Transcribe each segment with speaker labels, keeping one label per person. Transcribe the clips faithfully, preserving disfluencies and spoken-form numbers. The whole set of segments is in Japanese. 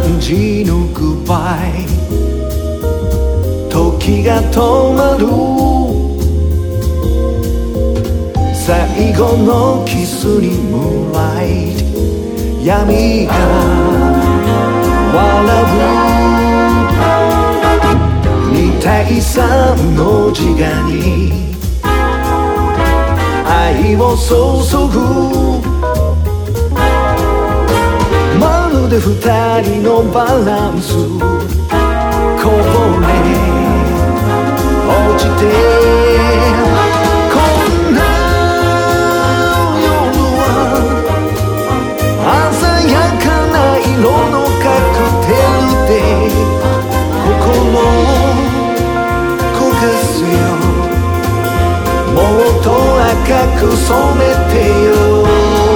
Speaker 1: 感じぬグッバイ時が止まる最後のキスにムーンライト闇が笑うに対さんの自我に愛を注ぐまるで二人のバランスこぼれ落ちてこんな夜は鮮やかな色のカクテルで心を焦がすよもっと赤く染めてよ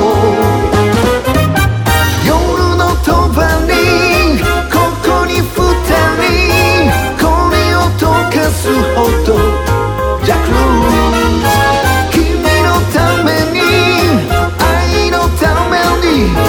Speaker 1: 夜の帳にここに二人これを溶かすほどジャックルーズ君のために愛のために